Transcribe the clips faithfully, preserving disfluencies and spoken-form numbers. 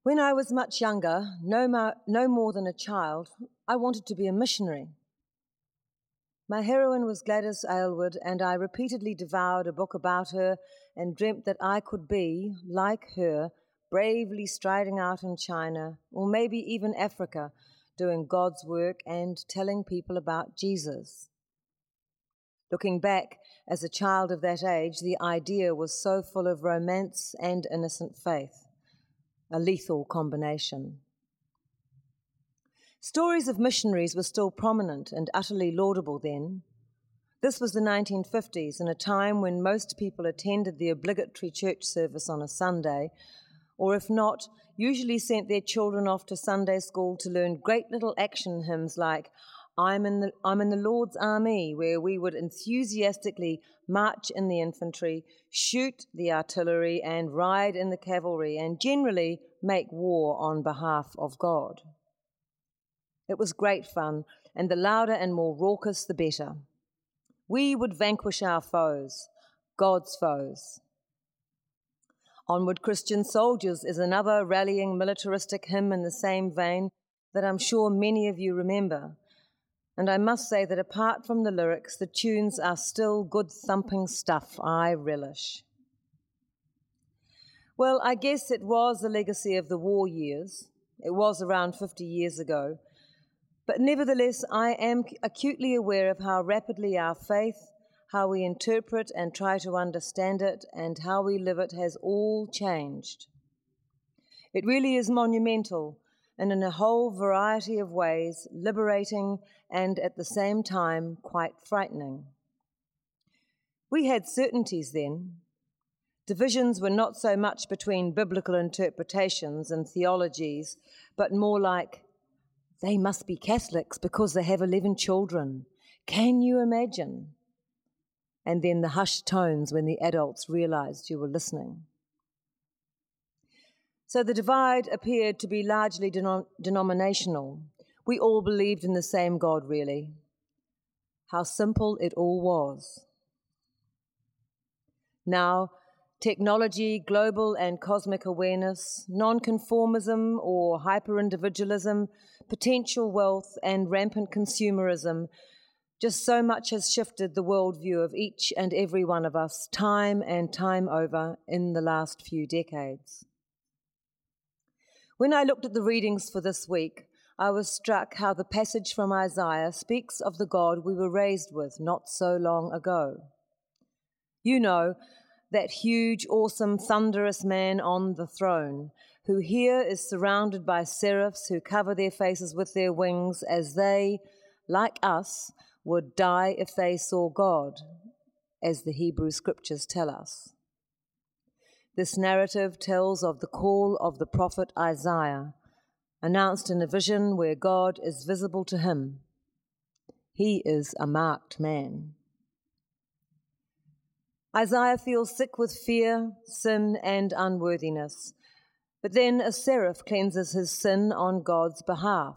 When I was much younger, no, mo- no more than a child, I wanted to be a missionary. My heroine was Gladys Aylward, and I repeatedly devoured a book about her and dreamt that I could be, like her, bravely striding out in China, or maybe even Africa, doing God's work and telling people about Jesus. Looking back, as a child of that age, the idea was so full of romance and innocent faith, a lethal combination. Stories of missionaries were still prominent and utterly laudable then. This was the nineteen fifties, in a time when most people attended the obligatory church service on a Sunday, or if not, usually sent their children off to Sunday school to learn great little action hymns like I'm in the, I'm in the Lord's army, where we would enthusiastically march in the infantry, shoot the artillery, and ride in the cavalry, and generally make war on behalf of God. It was great fun, and the louder and more raucous, the better. We would vanquish our foes, God's foes. Onward Christian Soldiers is another rallying militaristic hymn in the same vein that I'm sure many of you remember. And I must say that apart from the lyrics, the tunes are still good thumping stuff I relish. Well, I guess it was the legacy of the war years. It was around fifty years ago. But nevertheless, I am acutely aware of how rapidly our faith, how we interpret and try to understand it, and how we live it has all changed. It really is monumental, and in a whole variety of ways, liberating and at the same time quite frightening. We had certainties then. Divisions were not so much between biblical interpretations and theologies, but more like, they must be Catholics because they have eleven children. Can you imagine? And then the hushed tones when the adults realized you were listening. So the divide appeared to be largely denom- denominational. We all believed in the same God, really. How simple it all was. Now, technology, global and cosmic awareness, nonconformism or hyper-individualism, potential wealth and rampant consumerism, just so much has shifted the worldview of each and every one of us time and time over in the last few decades. When I looked at the readings for this week, I was struck how the passage from Isaiah speaks of the God we were raised with not so long ago. You know, that huge, awesome, thunderous man on the throne, who here is surrounded by seraphs who cover their faces with their wings as they, like us, would die if they saw God, as the Hebrew scriptures tell us. This narrative tells of the call of the prophet Isaiah, announced in a vision where God is visible to him. He is a marked man. Isaiah feels sick with fear, sin, and unworthiness, but then a seraph cleanses his sin on God's behalf.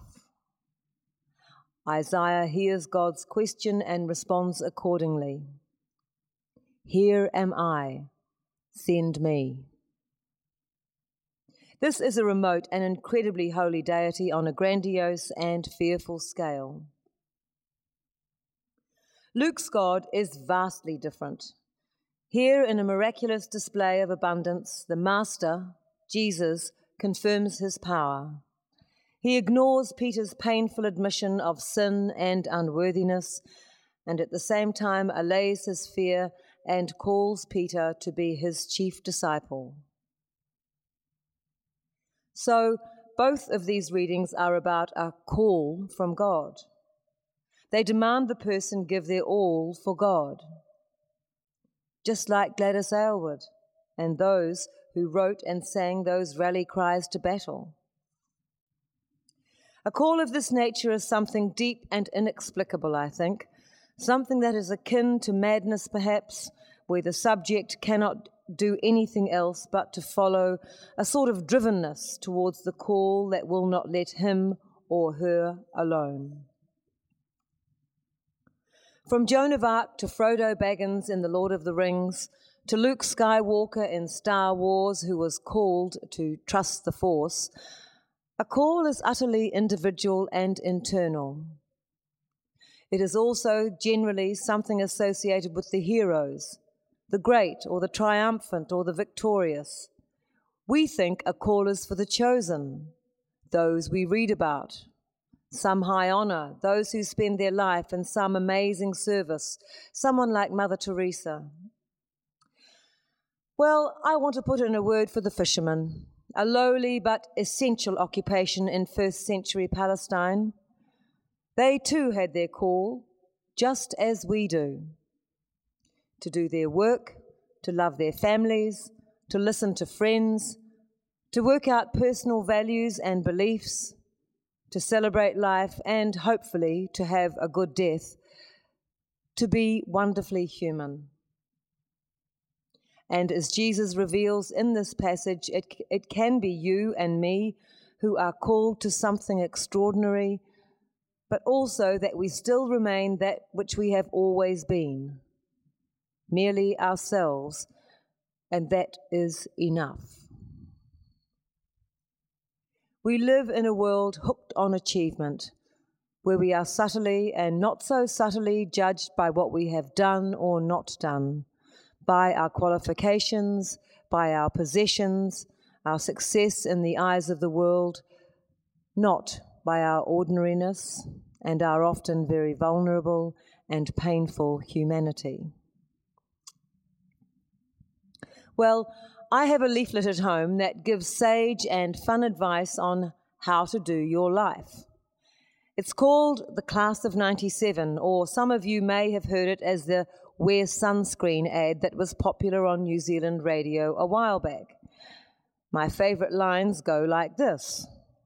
Isaiah hears God's question and responds accordingly. Here am I, send me. This is a remote and incredibly holy deity on a grandiose and fearful scale. Luke's God is vastly different. Here, in a miraculous display of abundance, the Master, Jesus, confirms his power. He ignores Peter's painful admission of sin and unworthiness, and at the same time allays his fear and calls Peter to be his chief disciple. So, both of these readings are about a call from God. They demand the person give their all for God. Just like Gladys Aylward and those who wrote and sang those rally cries to battle. A call of this nature is something deep and inexplicable, I think, something that is akin to madness perhaps, where the subject cannot do anything else but to follow a sort of drivenness towards the call that will not let him or her alone. From Joan of Arc to Frodo Baggins in The Lord of the Rings, To Luke Skywalker in Star Wars, who was called to trust the Force, a call is utterly individual and internal. It is also generally something associated with the heroes, the great or the triumphant or the victorious. We think a call is for the chosen, those we read about, some high honor, those who spend their life in some amazing service, someone like Mother Teresa. Well, I want to put in a word for the fishermen, a lowly but essential occupation in first century Palestine. They too had their call, just as we do, to do their work, to love their families, to listen to friends, to work out personal values and beliefs, to celebrate life and hopefully to have a good death, to be wonderfully human. And as Jesus reveals in this passage, it, it can be you and me who are called to something extraordinary, but also that we still remain that which we have always been, merely ourselves, and that is enough. We live in a world hooked on achievement, where we are subtly and not so subtly judged by what we have done or not done, by our qualifications, by our possessions, our success in the eyes of the world, not by our ordinariness and our often very vulnerable and painful humanity. Well, I have a leaflet at home that gives sage and fun advice on how to do your life. It's called The Class of ninety-seven, or some of you may have heard it as the Wear Sunscreen ad that was popular on New Zealand radio a while back. My favourite lines go like this.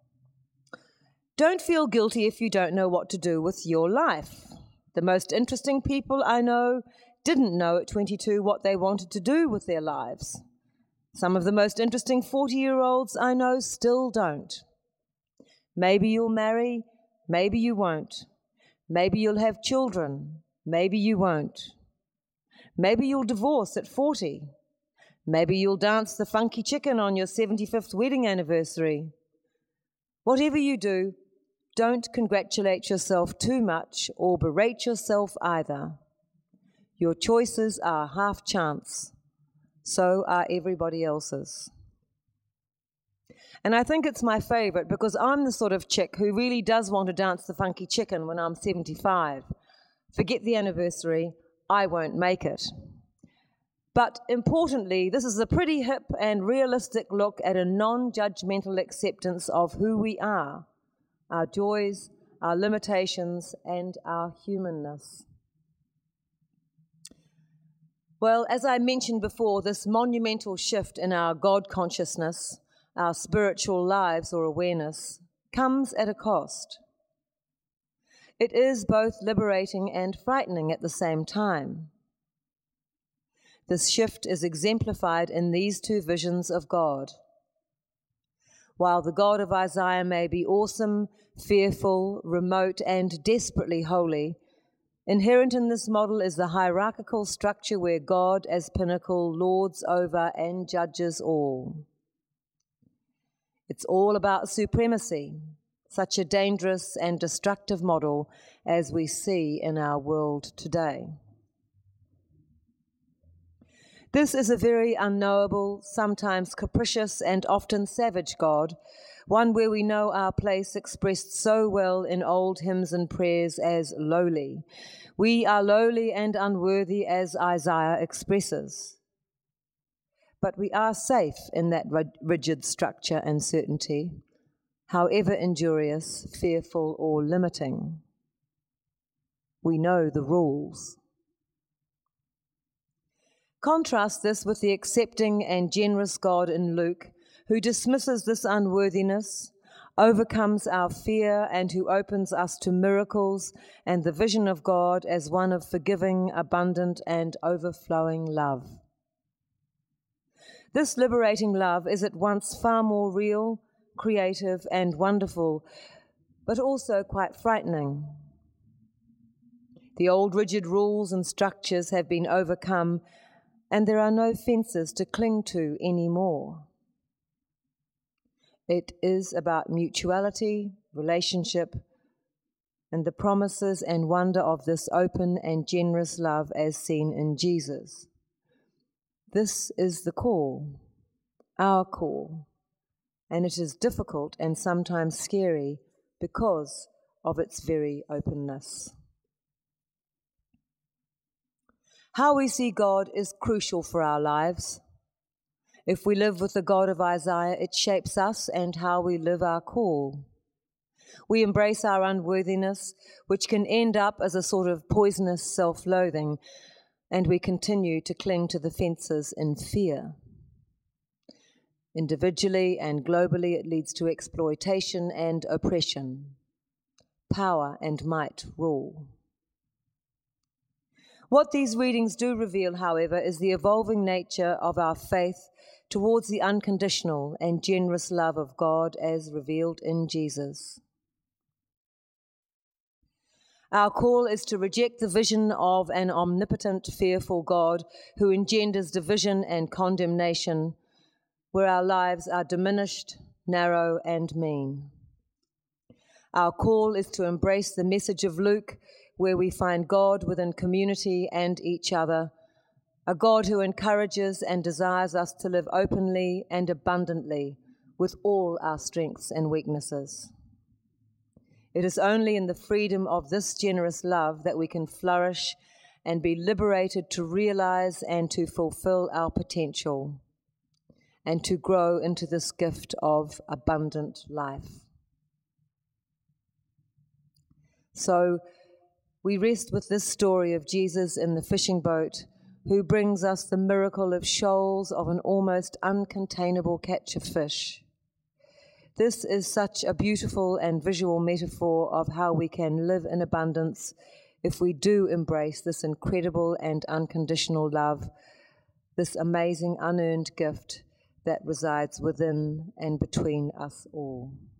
Don't feel guilty if you don't know what to do with your life. The most interesting people I know didn't know at twenty-two what they wanted to do with their lives. Some of the most interesting forty-year-olds I know still don't. Maybe you'll marry, maybe you won't. Maybe you'll have children, maybe you won't. Maybe you'll divorce at forty. Maybe you'll dance the funky chicken on your seventy-fifth wedding anniversary. Whatever you do, don't congratulate yourself too much or berate yourself either. Your choices are half chance. So are everybody else's. And I think it's my favorite because I'm the sort of chick who really does want to dance the funky chicken when I'm seventy-five. Forget the anniversary, I won't make it. But importantly, this is a pretty hip and realistic look at a non-judgmental acceptance of who we are, our joys, our limitations, and our humanness. Well, as I mentioned before, this monumental shift in our God consciousness, our spiritual lives or awareness, comes at a cost. It is both liberating and frightening at the same time. This shift is exemplified in these two visions of God. While the God of Isaiah may be awesome, fearful, remote, and desperately holy, inherent in this model is the hierarchical structure where God, as pinnacle, lords over and judges all. It's all about supremacy, such a dangerous and destructive model as we see in our world today. This is a very unknowable, sometimes capricious, and often savage God, one where we know our place expressed so well in old hymns and prayers as lowly. We are lowly and unworthy, as Isaiah expresses. But we are safe in that rigid structure and certainty, however injurious, fearful, or limiting. We know the rules. Contrast this with the accepting and generous God in Luke, who dismisses this unworthiness, overcomes our fear, and who opens us to miracles and the vision of God as one of forgiving, abundant, and overflowing love. This liberating love is at once far more real, creative, and wonderful, but also quite frightening. The old rigid rules and structures have been overcome, and there are no fences to cling to anymore. It is about mutuality, relationship, and the promises and wonder of this open and generous love as seen in Jesus. This is the call, our call, and it is difficult and sometimes scary because of its very openness. How we see God is crucial for our lives. If we live with the God of Isaiah, it shapes us and how we live our call. We embrace our unworthiness, which can end up as a sort of poisonous self-loathing, and we continue to cling to the fences in fear. Individually and globally, it leads to exploitation and oppression. Power and might rule. What these readings do reveal, however, is the evolving nature of our faith towards the unconditional and generous love of God as revealed in Jesus. Our call is to reject the vision of an omnipotent, fearful God who engenders division and condemnation, where our lives are diminished, narrow, and mean. Our call is to embrace the message of Luke, where we find God within community and each other, a God who encourages and desires us to live openly and abundantly with all our strengths and weaknesses. It is only in the freedom of this generous love that we can flourish and be liberated to realize and to fulfill our potential and to grow into this gift of abundant life. So we rest with this story of Jesus in the fishing boat, who brings us the miracle of shoals of an almost uncontainable catch of fish. This is such a beautiful and visual metaphor of how we can live in abundance if we do embrace this incredible and unconditional love, this amazing unearned gift that resides within and between us all.